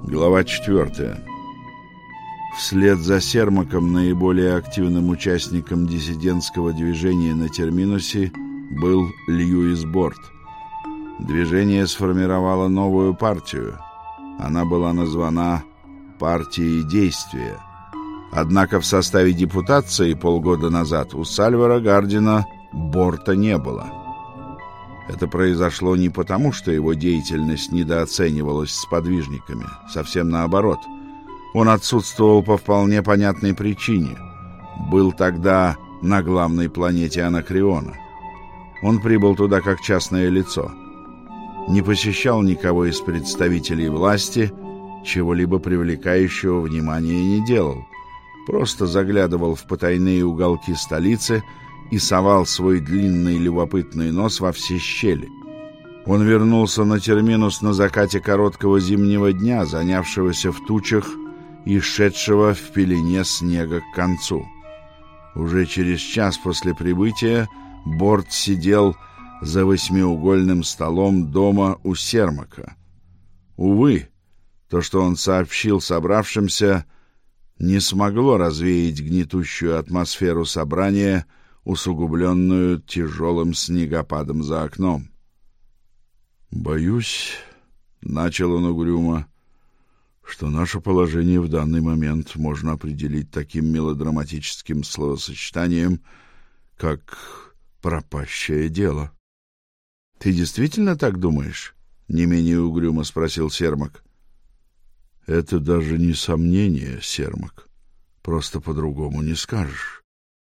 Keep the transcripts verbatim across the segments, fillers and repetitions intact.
Глава четвертая. Вслед за Сермаком наиболее активным участником диссидентского движения на терминусе был Льюис Борт. Движение сформировало новую партию. Она была названа «Партией действия». Однако в составе депутации полгода назад у Сальвора Гардина Борта не было. Это произошло не потому, что его деятельность недооценивалась сподвижниками, совсем наоборот. Он отсутствовал по вполне понятной причине. Был тогда на главной планете Анакреона. Он прибыл туда как частное лицо. Не посещал никого из представителей власти, чего-либо привлекающего внимания не делал. Просто заглядывал в потайные уголки столицы и совал свой длинный любопытный нос во все щели. Он вернулся на терминус на закате короткого зимнего дня, занявшегося в тучах и шедшего в пелене снега к концу. Уже через час после прибытия Борт сидел за восьмиугольным столом дома у Сермака. Увы, то, что он сообщил собравшимся, не смогло развеять гнетущую атмосферу собрания, усугубленную тяжелым снегопадом за окном. «Боюсь, — начал он угрюмо, — что наше положение в данный момент можно определить таким мелодраматическим словосочетанием, как «пропащее дело». — Ты действительно так думаешь? — не менее угрюмо спросил Сермак. — Это даже не сомнение, Сермак. Просто по-другому не скажешь.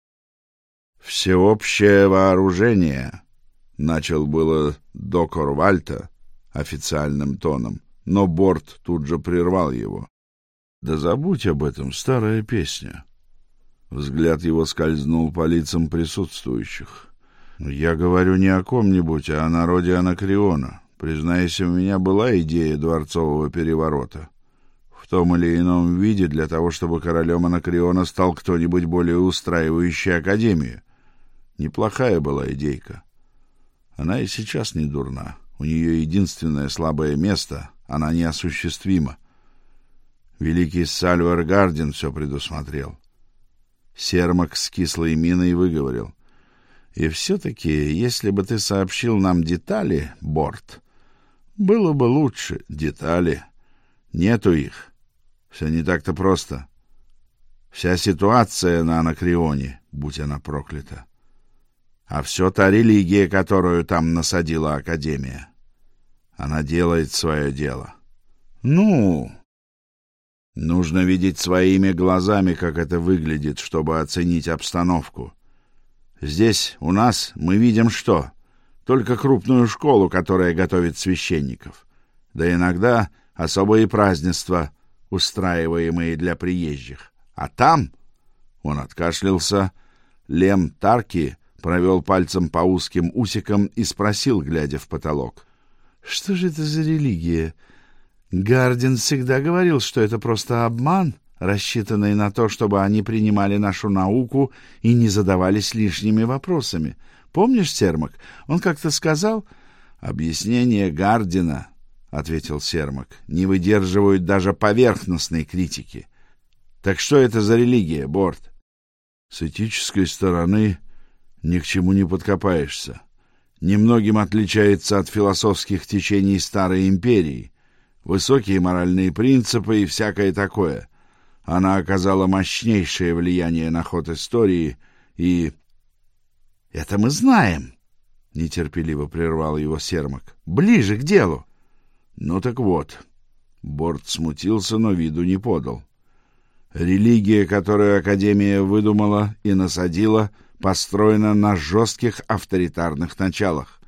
«Всеобщее вооружение», — начал было доктор Вальта официальным тоном, но Борт тут же прервал его. «Да забудь об этом, старая песня». Взгляд его скользнул по лицам присутствующих. «Я говорю не о ком-нибудь, а о народе Анакреона. Признайся, у меня была идея дворцового переворота. В том или ином виде для того, чтобы королем Анакреона стал кто-нибудь более устраивающий Академию. Неплохая была идейка. Она и сейчас не дурна. У нее единственное слабое место — она неосуществима. Великий Сальвор Гардин все предусмотрел». Сермак с кислой миной выговорил: «И все-таки, если бы ты сообщил нам детали, Борт, было бы лучше. Детали. Нету их. Все не так-то просто. Вся ситуация на Анакреоне, будь она проклята. А все та религия, которую там насадила Академия. Она делает свое дело. Ну, нужно видеть своими глазами, как это выглядит, чтобы оценить обстановку. Здесь, у нас, мы видим что? Только крупную школу, которая готовит священников. Да иногда особые празднества, устраиваемые для приезжих. А там, он откашлялся, Лем Тарки провел пальцем по узким усикам и спросил, глядя в потолок: «Что же это за религия? Гардин всегда говорил, что это просто обман, рассчитанный на то, чтобы они принимали нашу науку и не задавались лишними вопросами. Помнишь, Сермак, он как-то сказал...» «Объяснения Гардина, — ответил Сермак, — не выдерживают даже поверхностной критики. Так что это за религия, Борт?» «С этической стороны ни к чему не подкопаешься. Немногим отличается от философских течений Старой Империи. Высокие моральные принципы и всякое такое. Она оказала мощнейшее влияние на ход истории и...» «Это мы знаем», — нетерпеливо прервал его Сермак. «Ближе к делу». «Ну так вот». Борт смутился, но виду не подал. «Религия, которую Академия выдумала и насадила, построена на жестких авторитарных началах.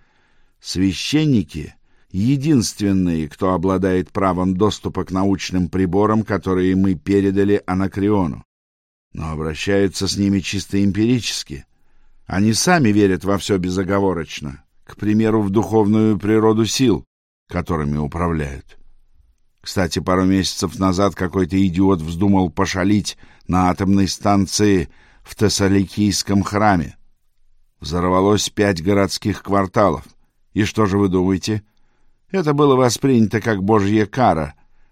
Священники — единственные, кто обладает правом доступа к научным приборам, которые мы передали Анакреону. Но обращаются с ними чисто эмпирически. Они сами верят во все безоговорочно, к примеру, в духовную природу сил, которыми управляют. Кстати, пару месяцев назад какой-то идиот вздумал пошалить на атомной станции в Тессаликийском храме. Взорвалось пять городских кварталов. И что же вы думаете? Это было воспринято как божья кара.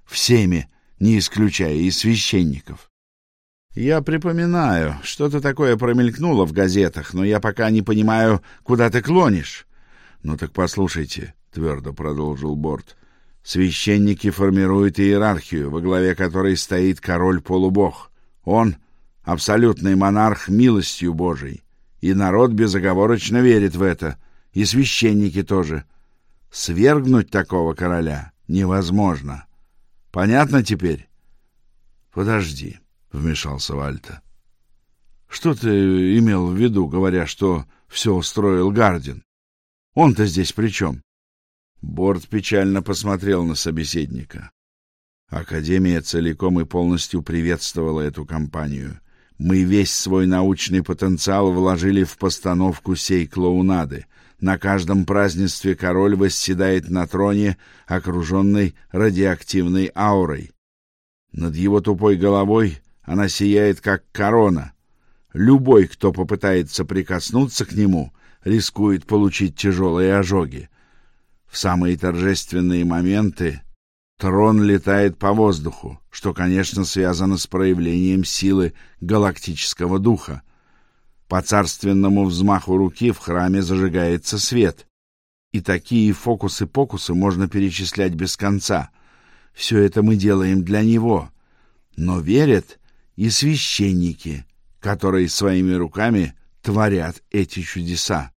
Всеми, не исключая и священников. Я припоминаю, что-то такое промелькнуло в газетах, но я пока не понимаю, куда ты клонишь. Ну так послушайте, твердо продолжил Борт. Священники формируют иерархию, во главе которой стоит король-полубог. Он — абсолютный монарх милостью Божией, и народ безоговорочно верит в это, и священники тоже. Свергнуть такого короля невозможно. Понятно теперь? Подожди, вмешался Вальта. Что ты имел в виду, говоря, что все устроил Гардин? Он-то здесь при чем? Борт печально посмотрел на собеседника. Академия целиком и полностью приветствовала эту кампанию. Мы весь свой научный потенциал вложили в постановку сей клоунады. На каждом празднестве король восседает на троне, окруженный радиоактивной аурой. Над его тупой головой она сияет, как корона. Любой, кто попытается прикоснуться к нему, рискует получить тяжелые ожоги. В самые торжественные моменты трон летает по воздуху, что, конечно, связано с проявлением силы галактического духа. По царственному взмаху руки в храме зажигается свет. И такие фокусы-покусы можно перечислять без конца. Все это мы делаем для него. Но верят и священники, которые своими руками творят эти чудеса.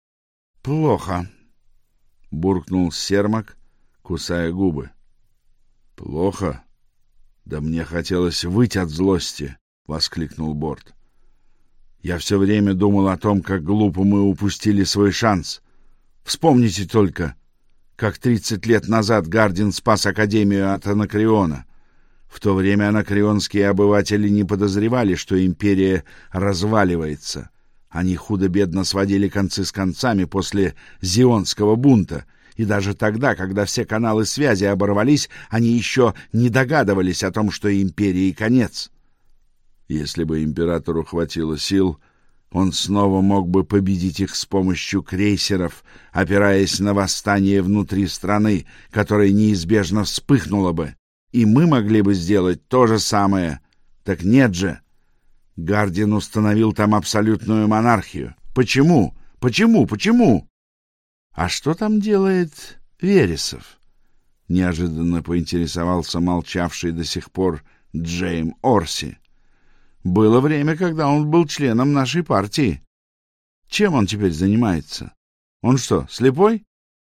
Плохо, буркнул Сермак, кусая губы. Плохо? Да мне хотелось выть от злости, воскликнул Борт. Я все время думал о том, как глупо мы упустили свой шанс. Вспомните только, как тридцать лет назад Гардин спас Академию от Анакреона. В то время анакреонские обыватели не подозревали, что империя разваливается. Они худо-бедно сводили концы с концами после Зионского бунта, и даже тогда, когда все каналы связи оборвались, они еще не догадывались о том, что империи конец. Если бы императору хватило сил, он снова мог бы победить их с помощью крейсеров, опираясь на восстание внутри страны, которое неизбежно вспыхнуло бы. И мы могли бы сделать то же самое. Так нет же. Гардин установил там абсолютную монархию. Почему? Почему? Почему? А что там делает Вересов? Неожиданно поинтересовался молчавший до сих пор Джейм Орси. Было время, когда он был членом нашей партии. Чем он теперь занимается? Он что, слепой?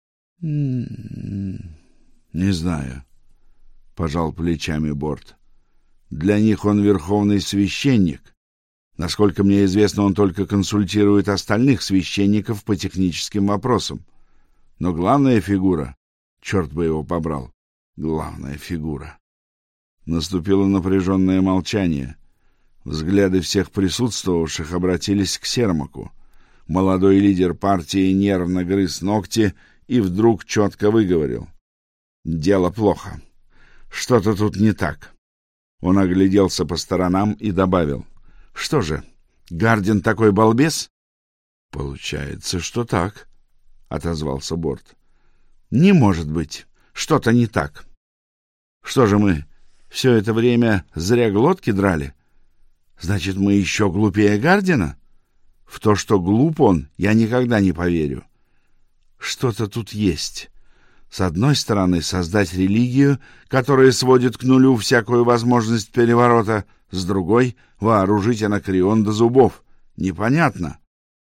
Не знаю, пожал плечами Борт. Для них он верховный священник. Насколько мне известно, он только консультирует остальных священников по техническим вопросам. Но главная фигура, черт бы его побрал, главная фигура. Наступило напряженное молчание. Взгляды всех присутствовавших обратились к Сермаку. Молодой лидер партии нервно грыз ногти и вдруг четко выговорил: «Дело плохо. Что-то тут не так». Он огляделся по сторонам и добавил: «Что же, Гардин такой балбес?» «Получается, что так», — отозвался Борт. «Не может быть. Что-то не так. Что же мы все это время зря глотки драли? Значит, мы еще глупее Гардина? В то, что глуп он, я никогда не поверю. Что-то тут есть. С одной стороны, создать религию, которая сводит к нулю всякую возможность переворота, с другой — вооружить Анакреон до зубов. Непонятно».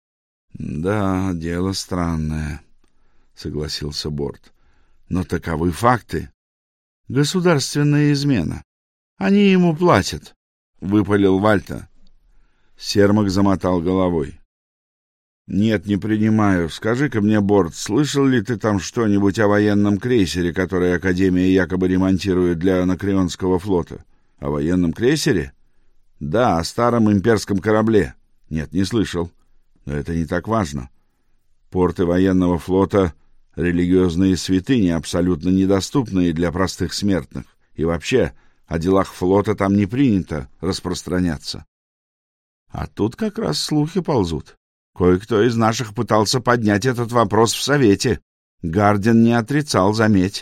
«Да, дело странное», — согласился Борт. «Но таковы факты. Государственная измена. Они ему платят», — выпалил Вальта. Сермак замотал головой. «Нет, не принимаю. Скажи-ка мне, Борт, слышал ли ты там что-нибудь о военном крейсере, который Академия якобы ремонтирует для Анакреонского флота? О военном крейсере? Да, о старом имперском корабле. Нет, не слышал. Но это не так важно. Порты военного флота — религиозные святыни, абсолютно недоступные для простых смертных. И вообще, о делах флота там не принято распространяться. А тут как раз слухи ползут. Кое-кто из наших пытался поднять этот вопрос в Совете. Гардин не отрицал, заметь.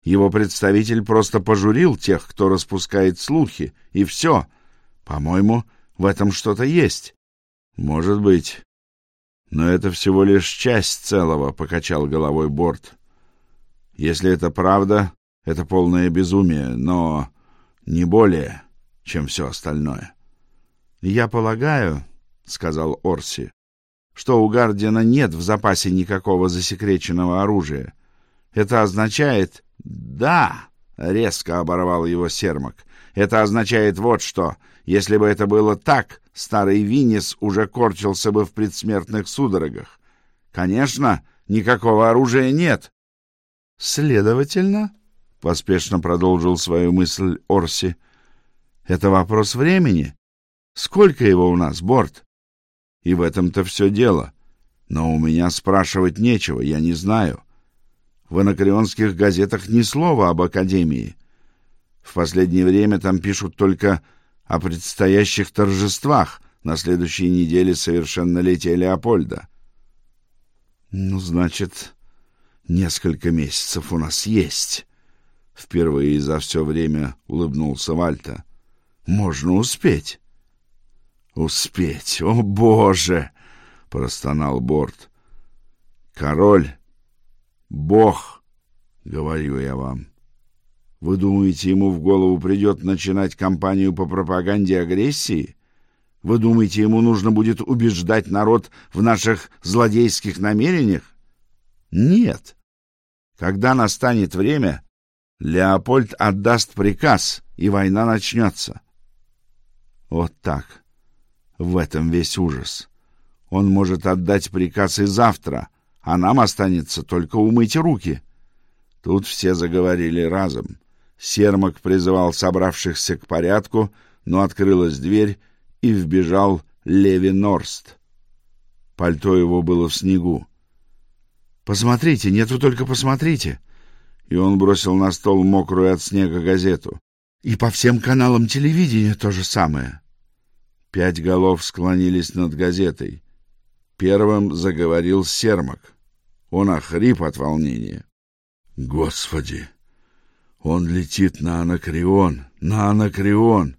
Его представитель просто пожурил тех, кто распускает слухи, и все. По-моему, в этом что-то есть. Может быть. Но это всего лишь часть целого, покачал головой Борт. Если это правда, это полное безумие, но не более, чем все остальное. Я полагаю, сказал Орси, что у Гардиана нет в запасе никакого засекреченного оружия. Это означает... Да, резко оборвал его Сермак. Это означает вот что. Если бы это было так, старый Виннис уже корчился бы в предсмертных судорогах. Конечно, никакого оружия нет. Следовательно, поспешно продолжил свою мысль Орси, это вопрос времени. Сколько его у нас, Борт? И в этом-то все дело. Но у меня спрашивать нечего, я не знаю. В анакреонских газетах ни слова об Академии. В последнее время там пишут только о предстоящих торжествах на следующей неделе совершеннолетия Леопольда. Ну, значит, несколько месяцев у нас есть. Впервые за все время улыбнулся Вальта. Можно успеть. Успеть, о боже! Простонал Борт. Король, Бог, говорю я вам. Вы думаете, ему в голову придет начинать кампанию по пропаганде агрессии? Вы думаете, ему нужно будет убеждать народ в наших злодейских намерениях? Нет. Когда настанет время, Леопольд отдаст приказ, и война начнется. Вот так. В этом весь ужас. Он может отдать приказ и завтра, а нам останется только умыть руки. Тут все заговорили разом. Сермак призывал собравшихся к порядку, но открылась дверь, и вбежал Леви Норст. Пальто его было в снегу. «Посмотрите, нет, вы только посмотрите!» И он бросил на стол мокрую от снега газету. «И по всем каналам телевидения то же самое!» Пять голов склонились над газетой. Первым заговорил Сермак. Он охрип от волнения. «Господи! Он летит на Анакреон! На Анакреон!»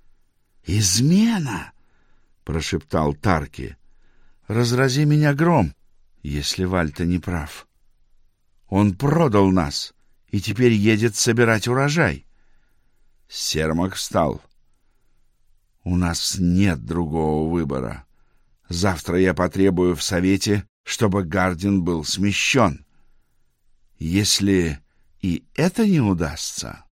«Измена!» — прошептал Тарки. «Разрази меня гром, если Вальта не прав. Он продал нас и теперь едет собирать урожай». Сермак встал. «У нас нет другого выбора. Завтра я потребую в Совете, чтобы Гардин был смещен. Если и это не удастся...»